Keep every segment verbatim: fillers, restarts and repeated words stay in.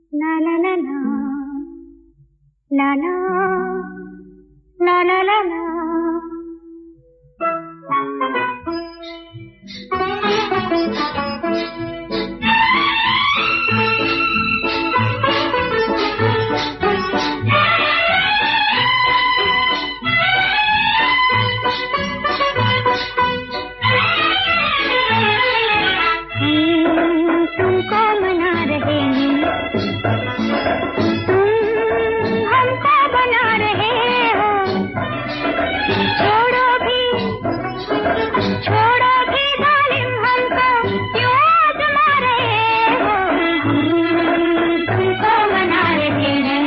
La la la la, la la, la la la la. तुमको मना रहे हैं, तुम हमको बना रहे हो। छोड़ो भी, छोड़ो भी जालिम हमको क्यों आज़मा रहे हो। तुमको मना रहे हैं।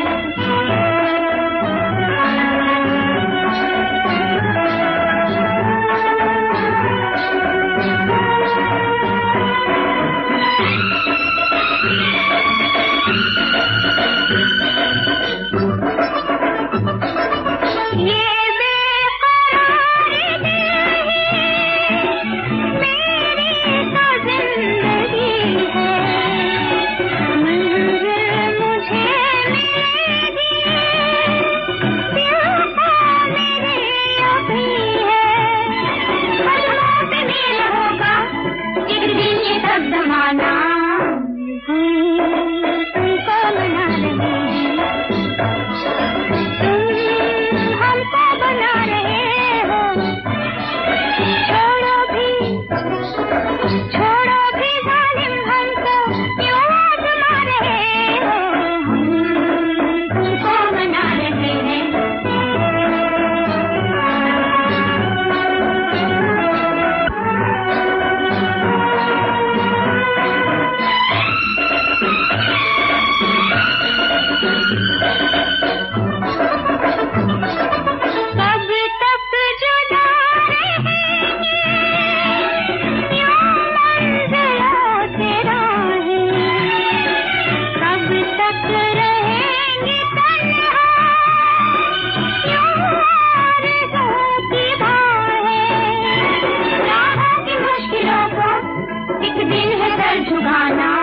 झुकाना